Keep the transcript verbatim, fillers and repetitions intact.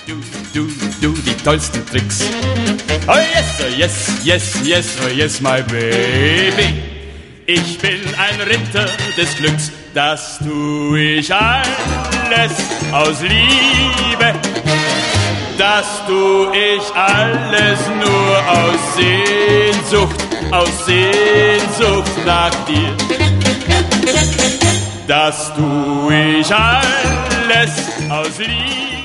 Du, du, du, die tollsten Tricks. Oh yes, oh yes, yes, yes, oh yes, my baby. Ich bin ein Ritter des Glücks, das tu ich alles aus Liebe. Das tu ich alles nur aus Sehnsucht, aus Sehnsucht nach dir. Das tu ich alles aus Liebe.